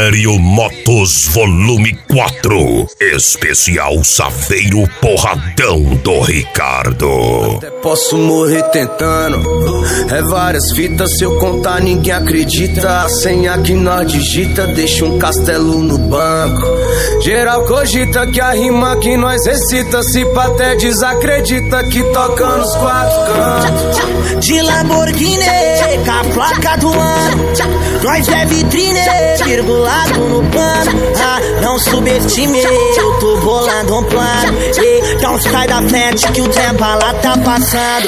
Império Motos Volume 4, especial Saveiro Porradão do Ricardo. Até posso morrer tentando, é várias fitas, se eu contar ninguém acredita. A senha que nós digita deixa um castelo no banco. Geral cogita que a rima que nós recita, se pá até desacredita que toca nos quatro cantos. De Lamborghini, com a placa do ano, nós é vitrine, virgulado no plano. Não subestime, eu tô bolando um plano. Então sai da frente que o tempo lá tá passando.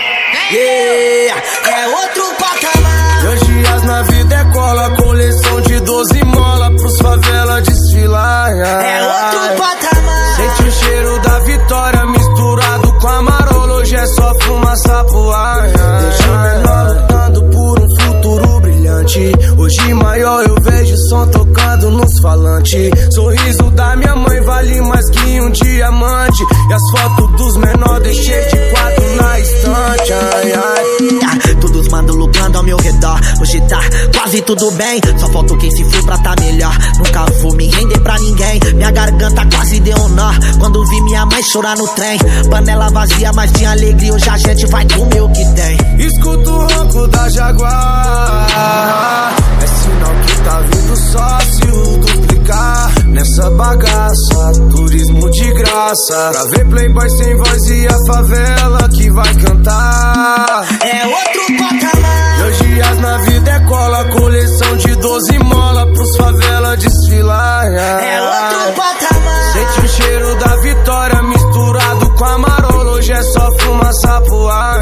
É outro patamar. Meus dias na vida é cola, coleção de 12 mola pros favela desfilar. É outro patamar. Sente o cheiro da vitória misturado com a marola, hoje é só fumaça pro ar. Deixa o menor lutando por um futuro brilhante. Hoje maior eu vejo som tocando nos falantes. Sorriso da minha mãe vale mais que um diamante. E as fotos dos menores deixei de quatro na estante. Ai, ai. Todos mandam lucrando ao meu redor. Hoje tá quase tudo bem, só falta quem se for pra tá melhor. Nunca vou me render pra ninguém, minha garganta quase deu um nó quando vi minha mãe chorar no trem. Panela vazia, mas de alegria hoje a gente vai comer o que tem. Escuto o ronco da Jaguar, é sinal que tá vindo sócio duplicar nessa bagaça, turismo de graça. Pra ver playboy sem voz e a favela que vai cantar. É outro patamar. Meus dias na vida é cola, coleção de 12 mola pros favela desfilar. É outro patamar. Sente o cheiro da vitória misturado com a marola, hoje é só fumaça pro ar.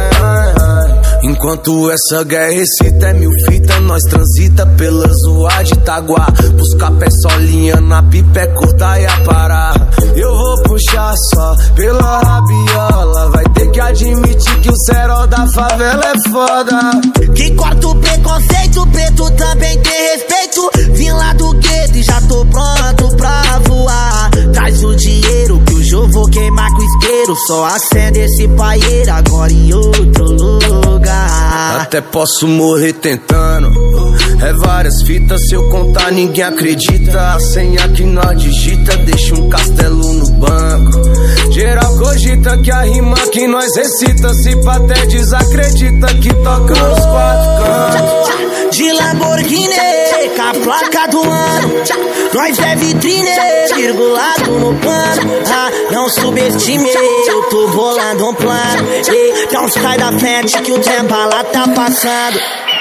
Enquanto essa guerra excita, é mil fita, nós transita pela zoa de Itaguá. Buscar pé solinha na pipa é curta e a parar. Eu vou puxar só pela rabiola, vai ter que admitir que o cerol da favela é foda. Que corta o preconceito, preto também tem respeito. Vim lá do gueto e já tô pronto pra voar. Traz o dinheiro que hoje eu vou queimar com isqueiro. Só acende esse paieiro agora em outro lugar. Até posso morrer tentando, é várias fitas, se eu contar ninguém acredita. A senha que nós digita deixa um castelo no banco. Geral cogita que a rima que nós recita, se pá até desacredita que toca nos quatro cantos. De Lamborghini, com a placa do ano, nós é vitrine, virgulado no plano. Não subestime, eu tô bolando um plano. Então sai da frente que o tempo lá tá passando.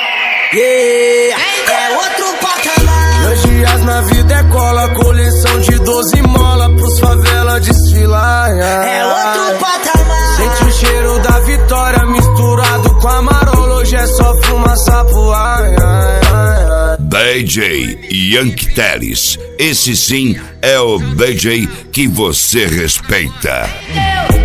É outro patamar. Meus dias na vida é cola, coleção de 12 mola pros favela desfilar. É outro patamar. Sente o cheiro da vitória misturado com a marola, hoje é só fumaça pro ar. DJ Yankee Teles, esse sim é o DJ que você respeita.